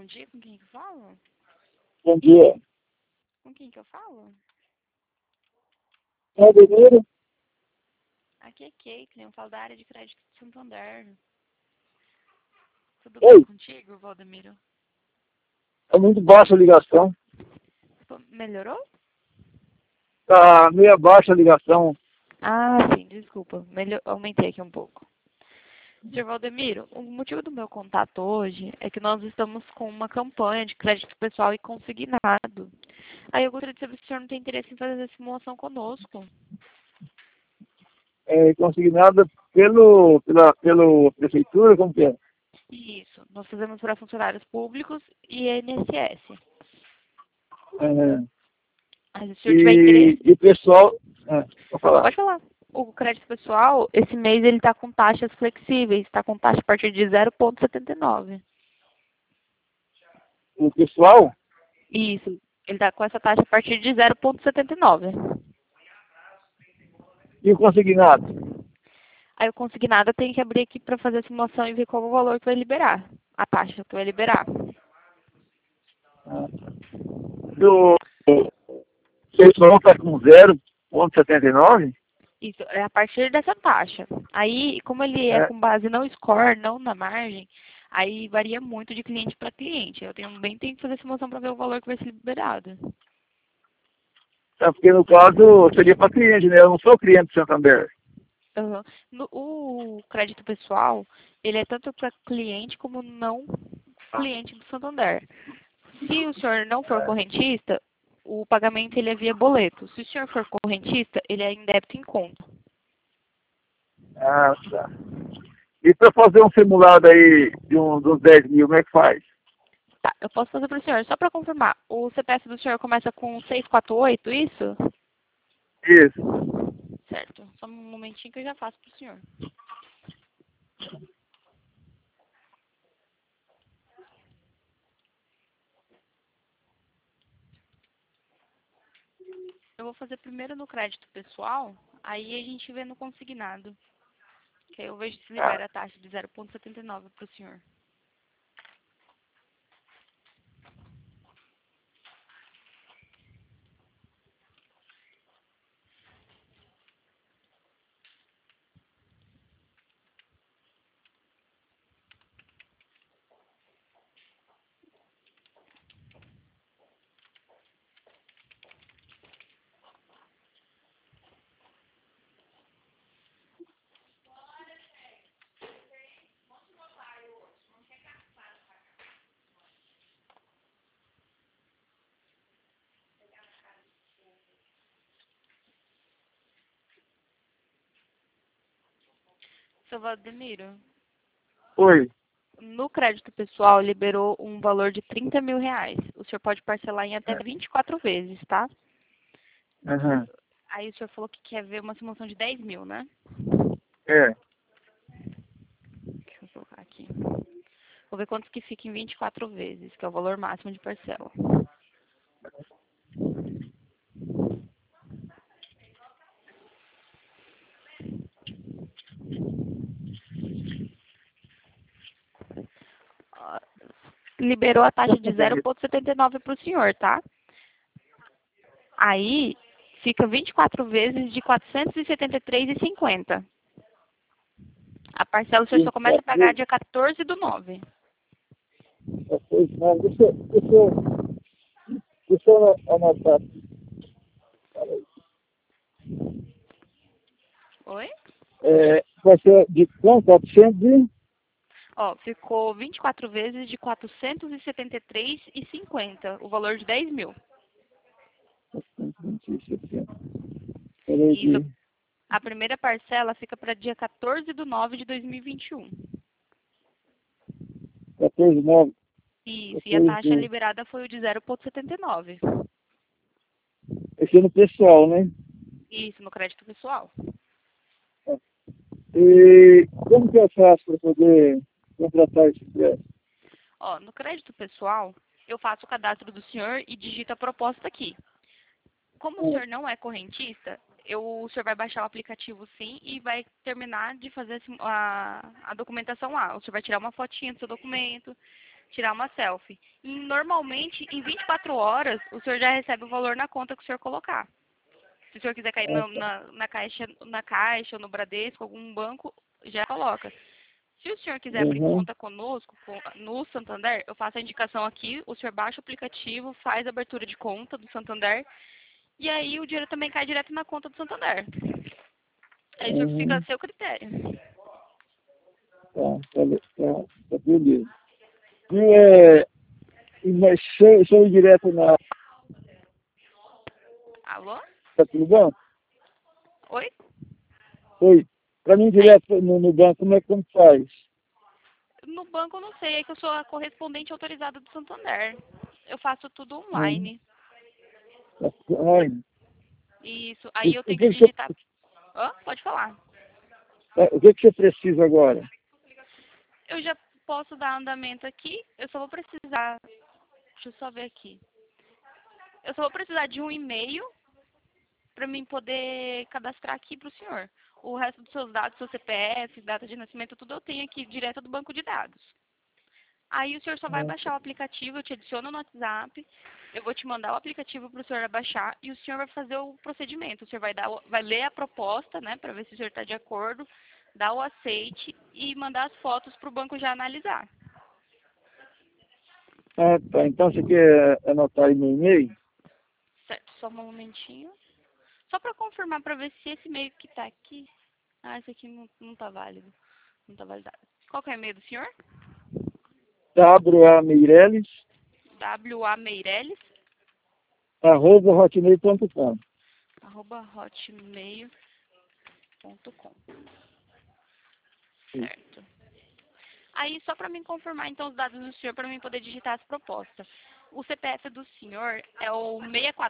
dia, com quem que eu falo? Bom dia. Com quem que eu falo? É Ademiro? Aqui é Caitlin, eu falo da área de crédito de Santander. Tudo bem Oi, contigo, Valdemiro? é muito baixa a ligação. Pô, melhorou? Tá meio baixa a ligação. Ah, sim, desculpa. Aumentei aqui um pouco. Sr. Valdemiro, o motivo do meu contato hoje é que nós estamos com uma campanha de crédito pessoal e consignado. Aí eu gostaria de saber se o senhor não tem interesse em fazer essa simulação conosco. É consignada pela prefeitura, como que é? Isso, nós fazemos para funcionários públicos e INSS. É, Mas se o senhor tiver interesse, e o pessoal, vou falar, pode falar. O crédito pessoal, esse mês ele está com taxas flexíveis, está com taxa a partir de 0,79. o pessoal Isso, ele está com essa taxa a partir de 0,79. e o consignado. Aí o consignado tem que abrir aqui para fazer a simulação e ver qual o valor que vai liberar, a taxa que vai liberar. Do pessoal está com 0,79? Isso, é a partir dessa taxa. Aí, como ele é É, com base no score, não na margem, aí varia muito de cliente para cliente. Eu tenho que fazer a simulação para ver o valor que vai ser liberado. porque no caso seria para cliente, né? Eu não sou cliente do Santander. Uhum. O crédito pessoal, ele é tanto para cliente como não cliente do Santander. Se o senhor não for correntista, o pagamento ele é via boleto. Se o senhor for correntista, ele é em débito em conta. Ah, tá. E para fazer um simulado aí dos 10 mil, como é que faz? Tá, eu posso fazer para o senhor. Só para confirmar, o CPF do senhor começa com 648, isso? Isso. Certo. Só um momentinho que eu já faço para o senhor. Eu vou fazer primeiro no crédito pessoal, aí a gente vê no consignado. Que aí eu vejo se Ah, libera a taxa de 0,79 para o senhor. Seu Valdemiro, oi. no crédito pessoal liberou um valor de 30 mil reais. O senhor pode parcelar em até 24 vezes, tá? Aham. Aí o senhor falou que quer ver uma simulação de 10 mil, né? É. Deixa eu colocar aqui. Vou ver quantos que fica em 24 vezes, que é o valor máximo de parcela. Ó, liberou a taxa de 0,79 para o senhor, tá? Aí fica 24 vezes de 473,50. A parcela o senhor só começa a 24 pagar vezes? dia 14 do 9. Não, deixa eu anotar aqui. Peraí. Oi? Vai ser de quanto? 400 Ó, ficou 24 vezes de 473,50, o valor de 10 mil. 470. Peraí Isso. aqui. A primeira parcela fica para dia 14 do 9 de 2021. 14, 9, Isso. E a 14, taxa 12. liberada foi o de 0,79. Esse é no pessoal, né? Isso, no crédito pessoal. E como que eu faço para poder contratar esse crédito? Ó, no crédito pessoal, eu faço o cadastro do senhor e digito a proposta aqui. Como o Ah, senhor não é correntista, o senhor vai baixar o aplicativo sim e vai terminar de fazer a documentação lá. O senhor vai tirar uma fotinha do seu documento, tirar uma selfie. E normalmente, em 24 horas, o senhor já recebe o valor na conta que o senhor colocar. Se o senhor quiser cair na caixa ou no Bradesco, algum banco, já coloca. Se o senhor quiser abrir conta conosco, no Santander, eu faço a indicação aqui, o senhor baixa o aplicativo, faz a abertura de conta do Santander, e aí o dinheiro também cai direto na conta do Santander. Aí o senhor fica a seu critério. Tá, beleza. Mas se eu ir direto Alô? tá tudo bom? Oi? Oi. Para mim direto no banco, como faz? No banco eu não sei, é que eu sou a correspondente autorizada do Santander. Eu faço tudo online. Online. Isso, aí eu O tenho que que que digitar. Pode falar. o que você precisa agora? Eu já posso dar andamento aqui, eu só vou precisar. Deixa eu só ver aqui. Eu só vou precisar de um e-mail para mim poder cadastrar aqui para o senhor. O resto dos seus dados, seu CPF, data de nascimento, tudo eu tenho aqui direto do banco de dados. Aí o senhor só vai baixar o aplicativo, eu te adiciono no WhatsApp, eu vou te mandar o aplicativo para o senhor baixar e o senhor vai fazer o procedimento. O senhor vai ler a proposta, né, para ver se o senhor está de acordo, dar o aceite e mandar as fotos para o banco já analisar. Ah, tá. Então você quer anotar aí meu e-mail? Certo, só um momentinho. Só para confirmar, para ver se esse e-mail que está aqui... Ah, esse aqui não está válido. Não está validado. Qual que é o e-mail do senhor? WA WA Meireles, @hotmail.com. @hotmail.com. Certo. Aí, só para mim confirmar, então, os dados do senhor, para mim poder digitar as propostas. O CPF do senhor é o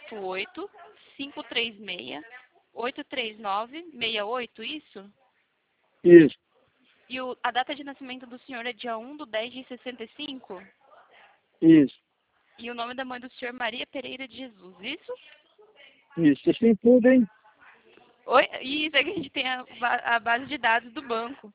648-536-839-68, isso? Isso, E a data de nascimento do senhor é dia 1/10/65? isso, E o nome da mãe do senhor, Maria Pereira de Jesus, isso? isso. Vocês têm tudo, hein? Oi? Isso, é que a gente tem a base de dados do banco.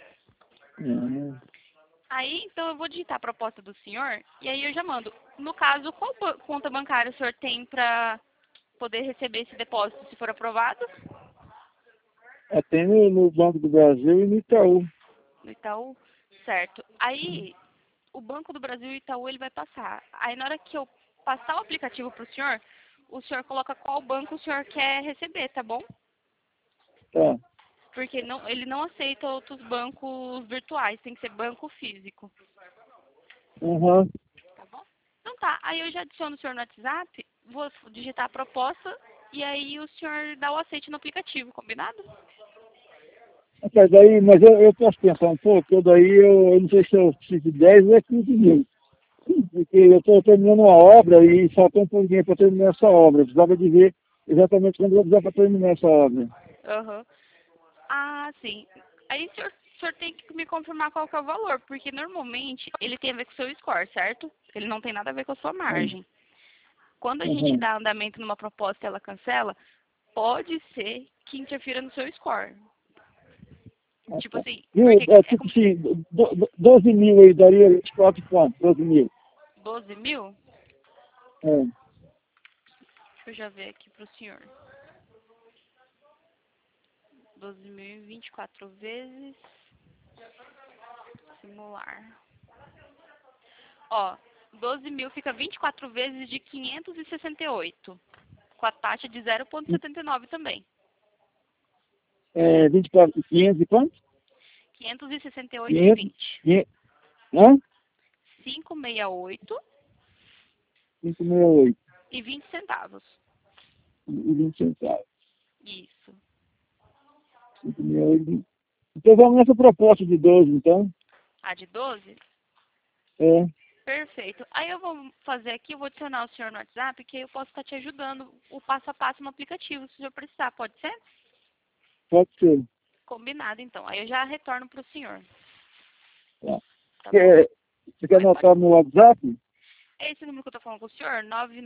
Aí, então, eu vou digitar a proposta do senhor e aí eu já mando. No caso, qual conta bancária o senhor tem para poder receber esse depósito, se for aprovado? Tem no Banco do Brasil e no Itaú. No Itaú? Certo. Aí, o Banco do Brasil e o Itaú, ele vai passar. Aí, na hora que eu passar o aplicativo para o senhor coloca qual banco o senhor quer receber, tá bom? Tá. Porque ele não aceita outros bancos virtuais, tem que ser banco físico. Uhum. Tá bom? Então tá, aí eu já adiciono o senhor no WhatsApp, vou digitar a proposta e aí o senhor dá o aceite no aplicativo, combinado? Mas eu posso pensar um pouco, eu não sei se eu preciso de 10 ou 15 mil. Porque eu estou terminando uma obra e falta um pouquinho para terminar essa obra. Eu precisava de ver exatamente quando eu precisava para terminar essa obra. Aham. Ah, sim. Aí o senhor tem que me confirmar qual que é o valor, porque normalmente ele tem a ver com o seu score, certo? Ele não tem nada a ver com a sua margem. Quando a gente Uhum. dá andamento numa proposta e ela cancela, pode ser que interfira no seu score. Ah, Tipo tá. assim, Viu? porque é Tipo como assim, 12 mil aí daria 24 quanto? 12 mil. 12 mil? É. Deixa eu já ver aqui pro senhor. 12 mil em 24 vezes. Simular. Ó, 12 mil fica 24 vezes de 568. Com a taxa de 0,79 também. 24, 500 e quanto? 500, 568,20. 500, hã? 568 568 e 20 centavos. e 20 centavos. Isso. 568 e 20. Então vamos nessa proposta de 12, então. A de 12? É, Perfeito. Aí eu vou fazer aqui, eu vou adicionar o senhor no WhatsApp, que aí eu posso estar te ajudando o passo a passo no aplicativo, se o senhor precisar. Pode ser? pode ser. Combinado, então. Aí eu já retorno para o senhor. Tá. Tá bom? Você quer Oi, pode. anotar no WhatsApp? É esse número que eu tô falando com o senhor?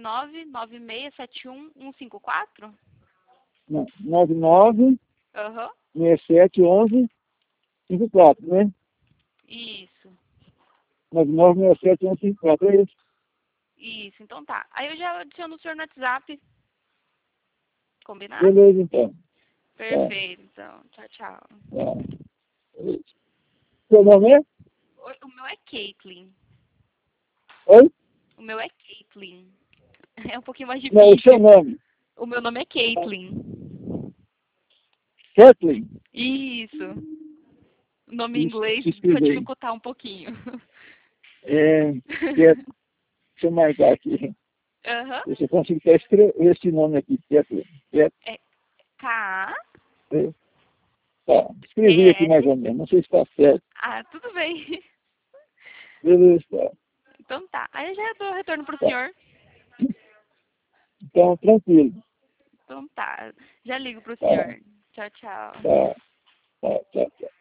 999671154? Não, 99 Aham. 67 11 54, né? Isso. 9967-154, é isso? Isso, então tá. Aí eu já adiciono o senhor no WhatsApp. Combinado? Beleza, então. Perfeito, então. Tchau, tchau. Tá. Seu nome é? O meu é Caitlyn. Oi? O meu é Caitlyn. É um pouquinho mais Não, o seu difícil. nome. O meu nome é Caitlyn. Kathleen. Isso. O nome em Isso, inglês se vai escrever aí. dificultar um pouquinho. Deixa eu marcar aqui. Aham. Deixa eu conseguir até escrever esse nome aqui, Kathleen. É K. Tá, escrevi aqui mais ou menos, não sei se está certo. Ah, tudo bem. Beleza, tá. Então tá. Aí eu já dou retorno pro Tá. senhor. Então, tranquilo. Então tá. Já ligo pro Tá, senhor. Tchau, tchau. tá, tá, tá.